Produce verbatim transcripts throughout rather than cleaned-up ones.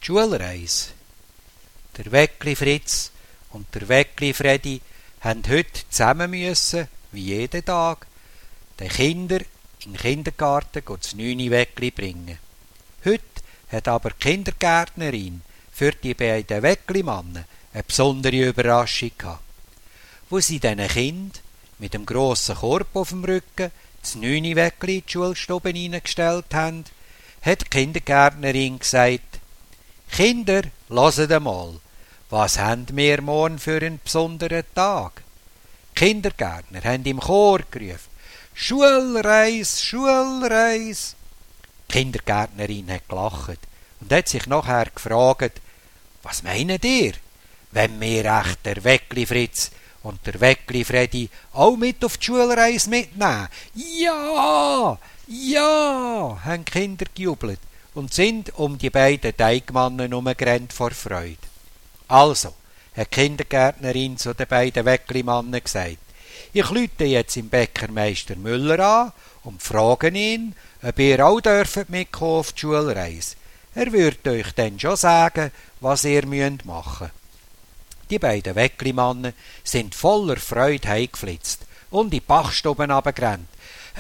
Schulreise. Der Weckli Fritz und der Weckli Fredi haben heute zusammen müssen, wie jeden Tag, den Kindern in den Kindergarten das neune Weckli bringen. Heute hat aber die Kindergärtnerin für die beiden Weckli-Mannen eine besondere Überraschung gehabt. Wo sie diesen Kind mit dem grossen Korb auf dem Rücken das neune Weckli in die Schulstube hineingestellt haben, hat die Kindergärtnerin gesagt: «Kinder, hört einmal, was haben wir morgen für einen besonderen Tag?» Die Kindergärtner haben im Chor gerufen: «Schulreis, Schulreis!» Die Kindergärtnerin hat gelacht und hat sich nachher gefragt: «Was meint ihr, wenn wir echt der Weckli Fritz und der Weckli Fredi auch mit auf die Schulreise mitnehmen?» «Ja, ja!» haben die Kinder gejubelt und sind um die beiden Teigmannen herumgerannt vor Freude. Also, hat die Kindergärtnerin zu den beiden Weckli-Mannen gesagt: «Ich lüte jetzt im Bäckermeister Müller an und frage ihn, ob ihr auch dürft mitkommen auf die Schulreise. Er wird euch dann schon sagen, was ihr machen müsst.» Die beiden Weckli-Mannen sind voller Freude heimgeflitzt und in die Bachstube runtergerannt.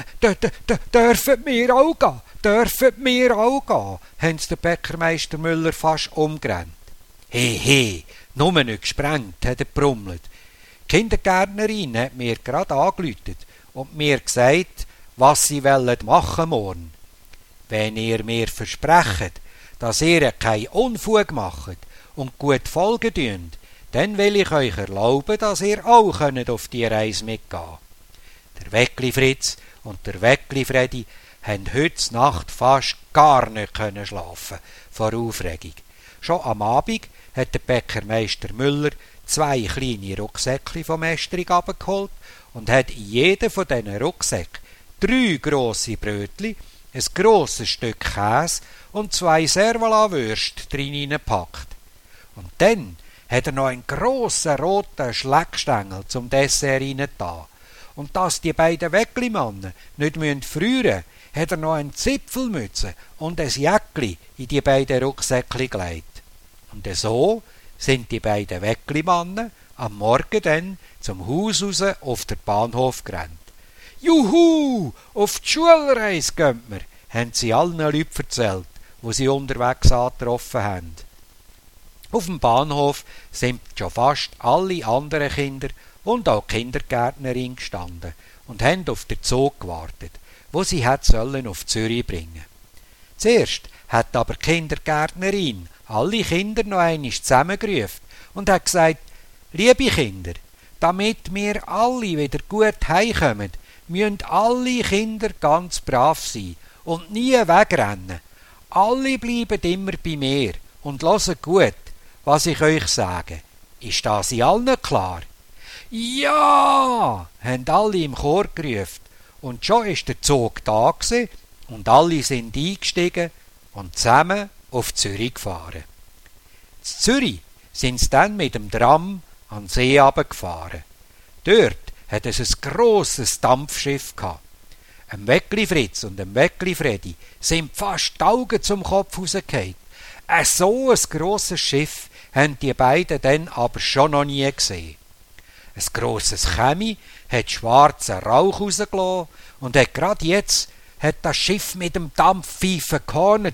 «Dürfen wir auch gehen? Dürfen wir auch gehen?» haben sie den Bäckermeister Müller fast umgerannt. «He, he, nur nicht gesprengt», hat er brummelt. Die Kindergärtnerin hat mir gerade angerufen und mir gesagt, was sie machen wollen morgen. «Wenn ihr mir versprecht, dass ihr keinen Unfug macht und gut folgen dürft, dann will ich euch erlauben, dass ihr auch auf die Reise mitgehen könnt.» Der Weckli Fritz und der Weckli Fredi haben heute Nacht fast gar nicht können schlafen vor Aufregung. Schon am Abend hat der Bäckermeister Müller zwei kleine Rucksäckchen vom Estrig abgeholt und hat in jeden von diesen Rucksäcken drei grosse Brötli, ein grosses Stück Käse und zwei Servola-Würste drin hineingepackt. Und dann hat er noch einen grossen roten Schleckstängel zum Dessert reingetan. Und dass die beiden Weckli-Mannen nicht frieren müssen, hat er noch eine Zipfelmütze und ein Jäckli in die beiden Rucksäckchen gelegt. Und so sind die beiden Weckli-Mannen am Morgen dann zum Haus raus auf den Bahnhof gerannt. «Juhu, auf die Schulreise gehen wir», haben sie allen Leuten erzählt, die sie unterwegs angetroffen haben. Auf dem Bahnhof sind schon fast alle anderen Kinder und auch die Kindergärtnerin gestanden und haben auf den Zug gewartet, wo sie hat sollen auf Zürich bringen. Zuerst hat aber die Kindergärtnerin alle Kinder noch einmal zusammengerufen und hat gesagt: «Liebe Kinder, damit wir alle wieder gut heimkommen, müssen alle Kinder ganz brav sein und nie wegrennen. Alle bleiben immer bei mir und hören gut, was ich euch sage. Ist das in allen klar?» «Ja!» haben alle im Chor gerufen, und schon ist der Zug da gewesen, und alle sind eingestiegen und zusammen auf Zürich gefahren. In Zürich sind sie dann mit dem Tram an den See runtergefahren. Dort hat es ein grosses Dampfschiff gehabt. Ein Weckli Fritz und ein Weckli Fredi sind fast die Augen zum Kopf rausgefallen. Ein so ein grosses Schiff haben die beiden dann aber schon noch nie gesehen. Ein grosses Chemi hat schwarzen Rauch rausgelassen und hat gerade jetzt hat das Schiff mit dem Dampfpfeifen gehornet.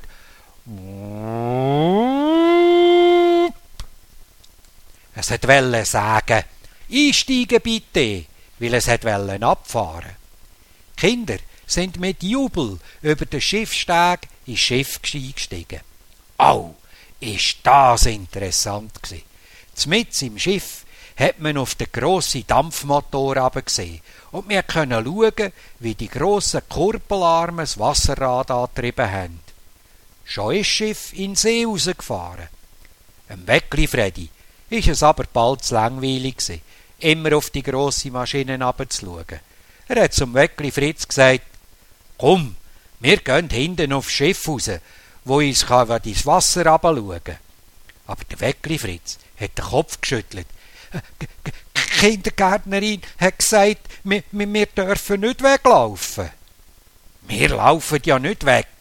Es wollte sagen: «Einsteigen bitte», weil es wollte abfahren. Die Kinder sind mit Jubel über den Schiffsteg ins Schiff eingestiegen. Au, ist das interessant gsi. Zmitz im Schiff hat man auf den grossen Dampfmotor herabgesehen und wir können schauen, wie die grossen Kurpelarme das Wasserrad angetrieben haben. Schon ist das Schiff in den See rausgefahren. Dem Weckli Fredi ist es aber bald zu langweilig gsi, immer auf die grosse Maschine herabzuschauen. Er hat zum Weckli Fritz gesagt: «Komm, wir gehen hinten aufs Schiff raus, wo uns ins Wasser herabschauen kann.» Aber der Weckli Fritz hat den Kopf geschüttelt. «Die Kindergärtnerin hat gesagt, wir, wir dürfen nicht weglaufen.» «Wir laufen ja nicht weg,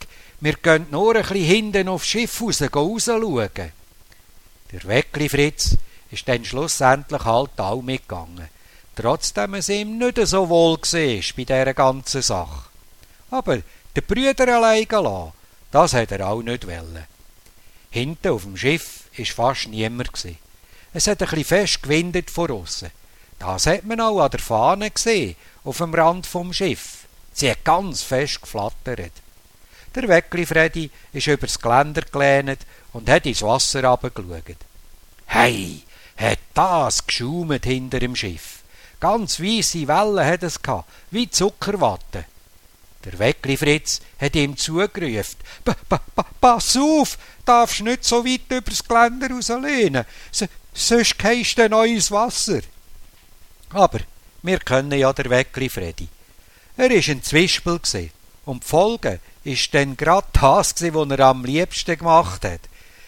wir gehen nur ein bisschen hinten aufs Schiff raus, rausschauen. Der Weckli Fritz ist dann schlussendlich halt auch mitgegangen, trotzdem es ihm nicht so wohl war bei dieser ganzen Sache. Aber den Brüder allein lassen, das hat er auch nicht wollen. Hinten auf dem Schiff war fast niemand. Es hat ein bisschen fest gewindet von aussen. Das hat man auch an der Fahne gesehen, auf dem Rand vom Schiff. Sie hat ganz fest geflattert. Der Weckli Freddy ist übers Geländer gelehnt und hat ins Wasser runtergeschaut. Hey, hat das geschaumet hinter dem Schiff. Ganz weisse Wellen hat es gehabt, wie Zuckerwatte. Der Weckli Fritz hat ihm zugerufen, «Pass auf, darfst nicht so weit übers Geländer rauslehnen, sonst gehst du noch ins Wasser.» Aber wir kennen ja der Weckli Freddy. Er war ein Zwispel und die Folge war dann gerade das, was er am liebsten gemacht hat.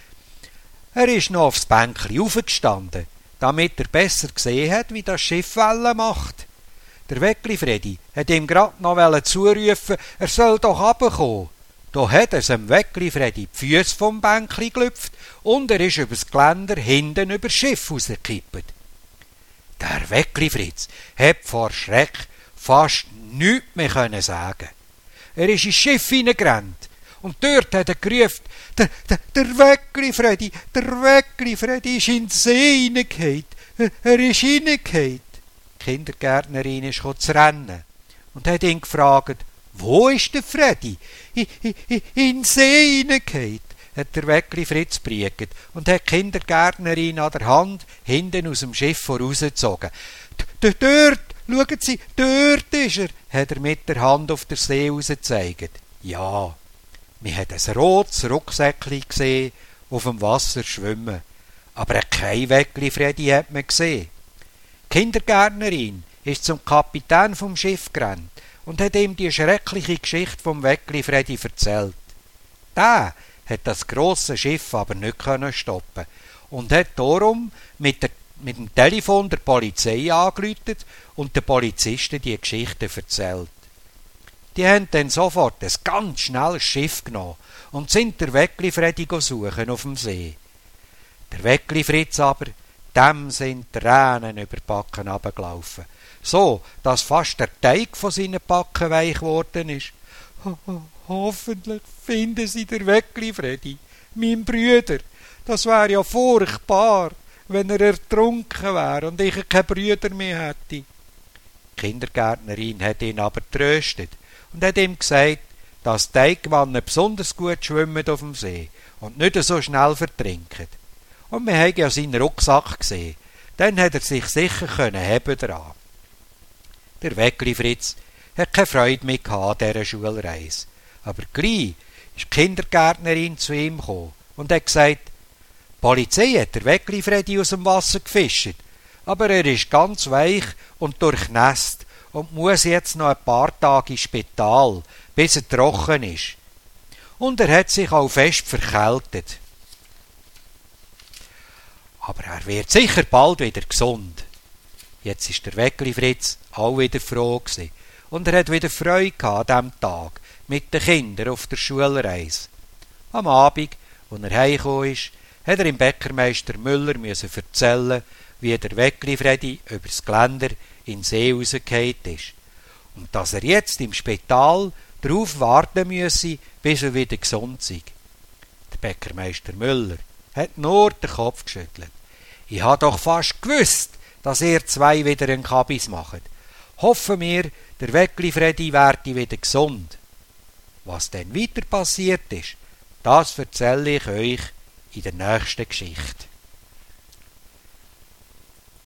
Er ist noch aufs Bänkli aufgestanden, damit er besser gesehen hat, wie das Schiff Wellen macht. Der Weckli Freddy hat ihm grad noch zurufen, er soll doch runterkommen. Da hat er dem Weckli Freddy die Füsse vom Bänkli gelüpft und er ist übers Geländer hinten übers Schiff rausgekippt. Der Weckli Fritz hat vor Schreck fast nichts mehr sagen. Er ist ins Schiff hineingerannt und dort hat er gerufen, der, der, der Weckli Freddy, der Weckli Freddy ist in die See hineingefallen. Er, er ist hineingefallen. Die Kindergärtnerin ist zu rennen und hat ihn gefragt, wo ist der Freddy? In, in, in die See hineingefallen, hat der Weckli Fritz brieket und hat die Kindergärtnerin an der Hand hinten aus dem Schiff vorausgezogen. Dort, schauen Sie, dort ist er, hat er mit der Hand auf der See rausgezeigt. Ja, wir hat ein rotes Rucksäckchen gesehen, auf dem Wasser schwimmen. Aber kein Weckli Freddy hat man gesehen. Die Kindergärtnerin ist zum Kapitän vom Schiff gerannt und hat ihm die schreckliche Geschichte vom Weckli Freddy erzählt. Der hat das grosse Schiff aber nicht stoppen und hat darum mit, der, mit dem Telefon der Polizei angerufen und den Polizisten die Geschichte erzählt. Die haben dann sofort ein ganz schnelles Schiff genommen und sind der Weckli Freddy suchen auf dem See. Der Weckli Fritz aber, dem sind Tränen über die Backen runtergelaufen, so, dass fast der Teig von seinen Backen weich geworden ist. Ho ho hoffentlich finden sie der Weckli Freddy, mein Brüder. Das wäre ja furchtbar, wenn er ertrunken wäre und ich keine Brüder mehr hätte. Die Kindergärtnerin hat ihn aber tröstet und hat ihm gesagt, dass Teigwannen besonders gut schwimmen auf dem See und nicht so schnell vertrinken. Und wir haben ja seinen Rucksack gesehen, dann hat er sich sicher können heben dran. Der Weckli Fritz hat keine Freude mehr an dieser Schulreise. Aber gleich ist die Kindergärtnerin zu ihm gekommen und hat gesagt, die Polizei hat der Weckli Freddy aus dem Wasser gefischt, aber er ist ganz weich und durchnässt und muss jetzt noch ein paar Tage ins Spital, bis er trocken ist. Und er hat sich auch fest verkältet. Aber er wird sicher bald wieder gesund. Jetzt ist der Weckli Fritz auch wieder froh gewesen. Und er hat wieder Freude an diesem Tag mit den Kindern auf der Schulreise. Am Abend, als er heimgekommen ist, hat er dem Bäckermeister Müller müssen erzählen, wie der Weckli Freddy übers Geländer in den See rausgefallen ist. Und dass er jetzt im Spital darauf warten müsse, bis er wieder gesund sei. Der Bäckermeister Müller hat nur den Kopf geschüttelt. Ich habe doch fast gewusst, dass ihr zwei wieder einen Kabis macht. Hoffen wir, der Weckli Freddy werde wieder gesund. Was denn weiter passiert ist, das erzähle ich euch in der nächsten Geschichte.